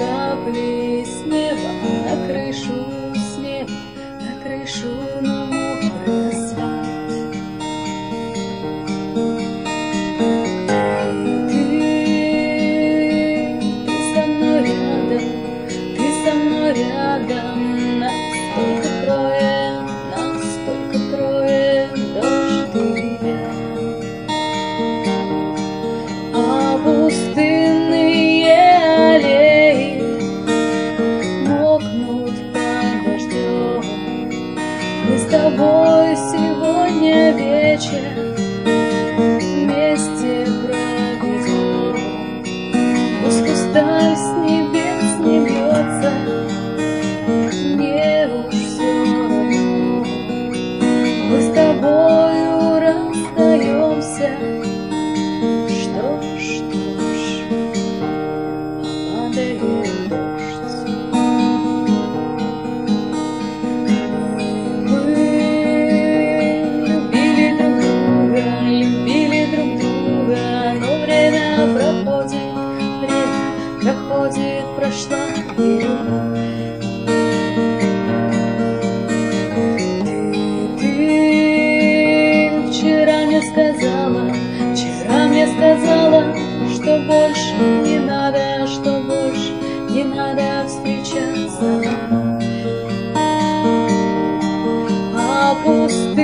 капли с неба на крышу, с неба на крышу, на мокрый асфальт. Ты со мной рядом, ты со мной рядом, нас только трое, дождь и ветер. А пустынные аллеи мокнут под дождем. Мы с тобой сегодня вечер вместе проведем. Пусть усталь с небес не бьется, мне уж все равно. Мы с тобою расстаемся. Что ж, падает дождь. Мы любили друг друга, но время проходит, прошла и ты вчера мне сказала, что больше не надо, что больше не надо встречаться. А пустые